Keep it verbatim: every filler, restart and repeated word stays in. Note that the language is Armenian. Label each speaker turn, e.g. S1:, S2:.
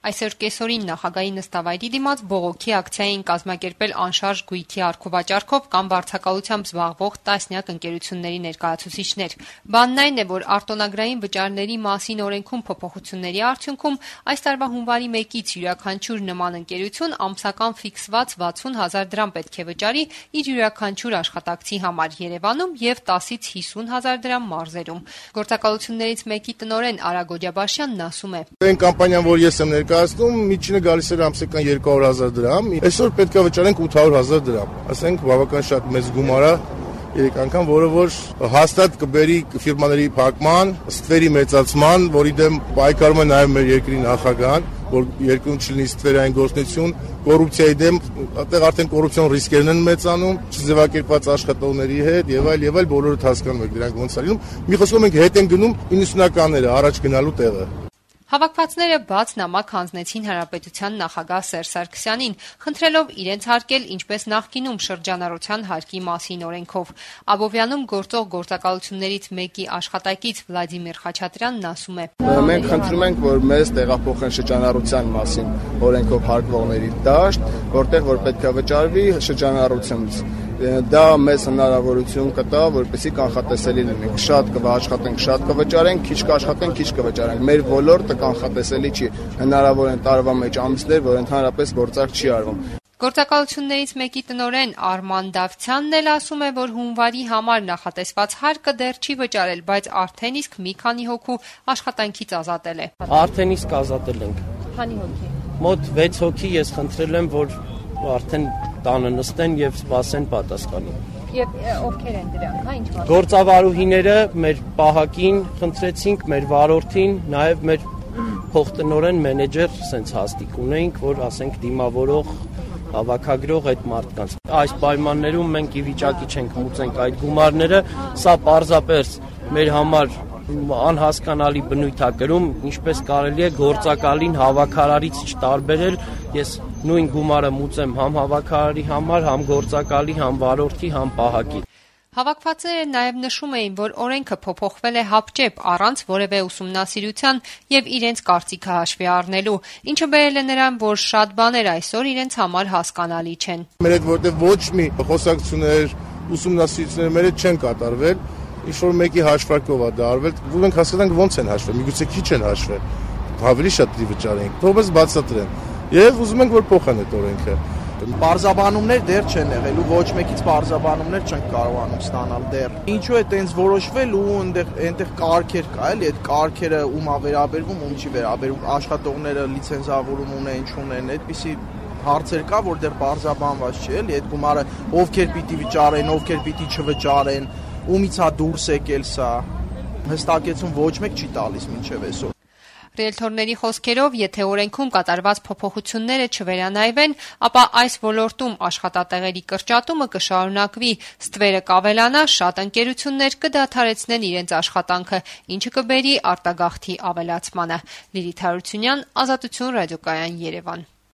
S1: Այսօր կեսօրին նախագահի նստավայրի դիմաց բողոքի ակցիա էին կազմակերպել անշարժ գույքի առքուվաճառքով կամ վարձակալությամբ զբաղվող տասնյակ ընկերությունների ներկայացուցիչներ։ Բանն այն է, որ արտոնագրային վճարների մասին օրենքում փոփոխությունների արդյունքում այս տարվա հունվարի մեկից յուրաքանչյուր նման ընկերություն ամսական ֆիքսված վաթսուն հազար դրամ պետք է վճարի իր յուրաքանչյուր աշխատակցի համար Երևանում եւ տասից հիսուն հազար դրամ մարզերում։ Գործակալություններից մեկի տնօրեն Արա Գոջաբաշյանն ասում է.
S2: Այն կամպանիան, որ ես եմ ներկայացնում, միջինը գալիս էր ամսական երկու հարյուր հազար դրամ, այսօր պետք է վճարենք ութ հարյուր հազար դրամ։ Ասենք բավական շատ մեծ գումար է երեք անգամ, որը որ հաստատ կբերի ֆիրմաների փակման, ստվերի մեծացման, որի դեմ պայքարում է նաև մեր երկրի նախագահան, որ երկրում չլինի ստվերային գործունեություն, կոռուպցիայի դեմ, այդտեղ արդեն կոռուպցիոն ռիսկերն են մեծանում, չձևակերպված աշխատողների հետ եւ այլ եւ այլ բոլորը հասկանում եք դրանք ոնց է լինում։ Մի խոսքով մենք հետ են գնում իննսունականները առաջ գնալու տեղը։
S1: Հավաքվածները բաց նամակ հանձնեցին Հանրապետության նախագահ Սերժ Սարգսյանին, խնդրելով իրենց հարկել ինչպես նախկինում շրջանառության հարկի մասին օրենքով։ Աբովյանում գործող գործակալություններից մեկի աշխատակից Վլադիմիր Խաչատրյանն ասում է.
S3: Մենք խնդրում ենք, որ մեզ տեղափոխեն շրջանառության մասին օրենքով հարկվողների դաշտ, որտեղ որ պետք է վճարվի շրջանառությունից։ Դա մեզ հնարավորություն կտա, որպեսզի կանխատեսելի լինենք։ Շատ կաշխատենք, շատ կվճարենք, քիչ կաշխատենք, քիչ կվճարենք։ Մեր ոլորտը կանխատեսելի չի։ Հնարավոր են տարվա մեջ ամիսներ, որ ընդհանրապես գործարք չի արվում։
S1: Գործակալություններից մեկի տնօրեն Արման Դավթյանն էլ ասում է, որ հունվարի համար նախատեսված հարկը դեռ չի վճարել, բայց արդեն իսկ մի քանի հոգու աշխատանքից ազատել է։
S4: Արդեն իսկ ազատել ենք։
S1: Քանի հոգի։
S4: Մոտ վեց հոգի ես խնդրել եմ, որ արդեն տանը նստեն եւ սպասեն պատասխանին։
S1: Եվ ովքեր են դրանք, հա, ինչ բան։
S4: Գործավարուհիները մեր պահակին խնդրեցինք, մեր վարորդին, նաեւ մեր փոխտնօրեն մենեջեր սենց հաստիկ ունեինք, որ ասենք դիմավորող հավաքագրող այդ մարդկանց։ Այս պայմաններում մենք ի վիճակի չենք մուծենք այդ գումարները, սա պարզապես մեր համար անհասկանալի բնույթ է կրում, ինչպես կարելի է գործակալին հավաքարարից չտարբերել։ Ես նույն գումարը մուծեմ համ հավաքարարի համար, համ գործակալի, համ վարորդի, համ պահակի։
S1: Հավաքվածները նաև նշում էին, որ օրենքը փոփոխվել է հապճեպ առանց որևէ ուսումնասիրության եւ իրենց կարծիքը հաշվի առնելու, ինչը բերել է նրան, որ շատ բաներ այսօր իրենց համար հասկանալի չեն։
S2: Մեր հետ որտեղ ոչ մի խոսակցություններ, ուսումնասիրություններ մեր հետ չեն կատարվել, ինչ-որ մեկի հաշվարկով է դա արվել, որ մենք հասկանանք ոնց են հաշվել, միգուցե քիչ են հաշվել, ավելի շատ դի վճարենք, թողնես բացատրեն։ Եվ ուզում ենք, որ փոխեն այդ օրենքը։
S5: Պարզաբանումներ դեռ չեն եղել ու ոչ մեկից պարզաբանումներ չենք կարողանում ստանալ դեռ։ Ինչու է տենց որոշվել ու այնտեղ այնտեղ կարգեր կա, էլի այդ կարգերը ում է վերաբերվում, ում չի վերաբերվում, աշխատողները լիցենզավորում ունեն, չունեն, այդպիսի հարցեր կա, որ դեռ պարզաբանված չի, էլի այդ գումարը ովքեր պիտի վճարեն, ովքեր պիտի չվճարեն, ումից է դուրս եկել սա։ Հստակեցում ոչ մեկ չի տալիս մինչև այսօր։
S1: Ռիելթորների խոսքերով, եթե օրենքում կատարված փոփոխությունները չվերանայվեն, ապա այս ոլորտում աշխատատեղերի կրճատումը կշարունակվի, ստվերը կավելանա, շատ ընկերություններ կդադարեցնեն իրենց աշխատանքը, ինչը կբերի արտագաղթի ավելացմանը։ Լիլիթ Հարությունյան, Ազատություն ռադիոկայան, Երևան։